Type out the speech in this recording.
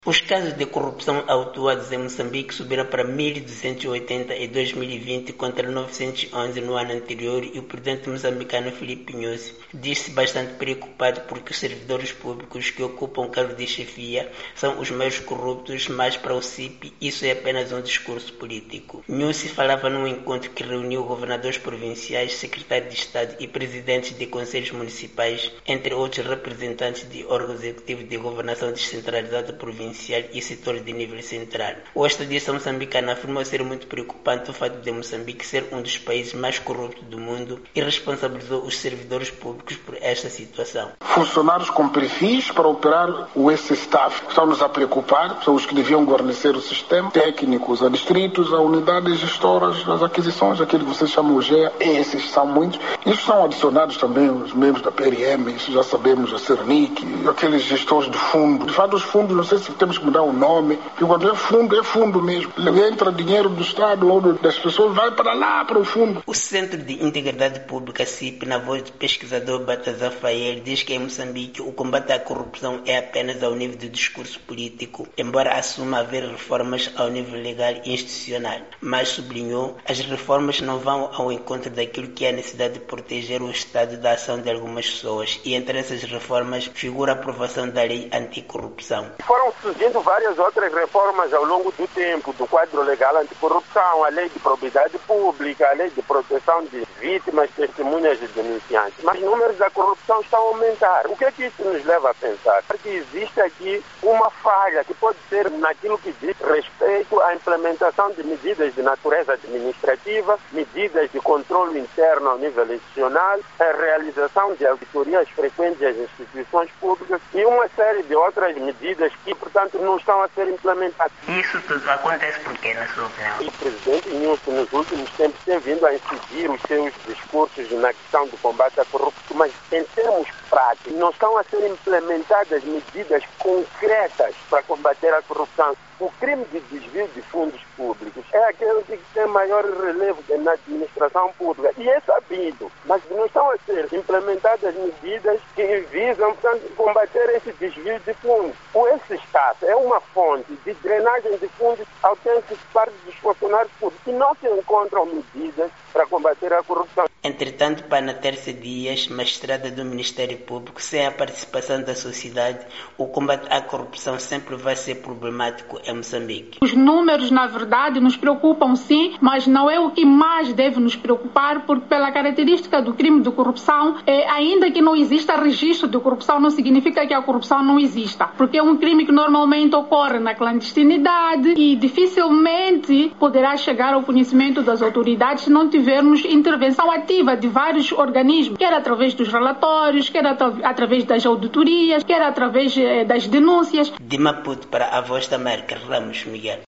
Os casos de corrupção autuados em Moçambique subiram para 1.280 em 2020 contra 911 no ano anterior e o presidente moçambicano Filipe Nyusi disse bastante preocupado porque os servidores públicos que ocupam cargos de chefia são os maiores corruptos, mas para o CIP isso é apenas um discurso político. Nyusi falava num encontro que reuniu governadores provinciais, secretários de Estado e presidentes de conselhos municipais, entre outros representantes de órgãos executivos de governação descentralizada provincial e setores de nível central. O estadista moçambicano afirmou ser muito preocupante o fato de Moçambique ser um dos países mais corruptos do mundo e responsabilizou os servidores públicos por esta situação. Funcionários com perfis para operar esse staff estão-nos a preocupar, são os que deviam guarnecer o sistema, técnicos, adstritos, a unidades gestoras, as aquisições, aquilo que vocês chamam o GEA, esses são muitos. Isso são adicionados também os membros da PRM, isso já sabemos, a Cernic, aqueles gestores de fundo. De fato, os fundos, não sei se temos que mudar o nome, porque quando é fundo mesmo. Entra dinheiro do Estado ou das pessoas, vai para lá, para o fundo. O Centro de Integridade Pública, CIP, na voz do pesquisador Baltazar Fael, diz que em Moçambique o combate à corrupção é apenas ao nível do discurso político, embora assuma haver reformas ao nível legal e institucional. Mas, sublinhou, as reformas não vão ao encontro daquilo que é a necessidade de proteger o Estado da ação de algumas pessoas, e entre essas reformas figura a aprovação da lei anticorrupção. Foram surgindo várias outras reformas ao longo do tempo, do quadro legal anticorrupção, a lei de probidade pública, a lei de proteção de vítimas, testemunhas e denunciantes. Mas os números da corrupção estão a aumentar. O que é que isso nos leva a pensar? Que existe aqui uma falha que pode ser naquilo que diz respeito à implementação de medidas de natureza administrativa, medidas de controle interno ao nível institucional, a realização de auditorias frequentes às instituições públicas e uma série de outras medidas que, portanto, não estão a ser implementadas. Isso tudo acontece porque, na sua opinião? O presidente Nyusi, nos últimos tempos, tem vindo a incidir os seus discursos na questão do combate à corrupção, mas em termos práticos, não estão a ser implementadas medidas concretas para combater a corrupção. O crime de desvio de fundos públicos é aquele que tem maior relevo na administração pública. E é sabido, mas não estão a ser implementadas medidas que visam, portanto, combater esse desvio de fundos. Esse staff é uma fonte de drenagem de fundos autênticos parte dos funcionários públicos e não se encontram medidas para combater a corrupção. Entretanto, para na terça dias, magistrada do Ministério Público, sem a participação da sociedade, o combate à corrupção sempre vai ser problemático em Moçambique. Os números, na verdade, nos preocupam sim, mas não é o que mais deve nos preocupar, porque pela característica do crime de corrupção, ainda que não exista registro de corrupção, não significa que a corrupção não exista, porque é um crime que normalmente ocorre na clandestinidade e dificilmente poderá chegar ao conhecimento das autoridades se não tivermos intervenção ativa de vários organismos, quer através dos relatórios, quer através das auditorias, quer através das denúncias. De Maputo para a Voz da América, Ramos Miguel.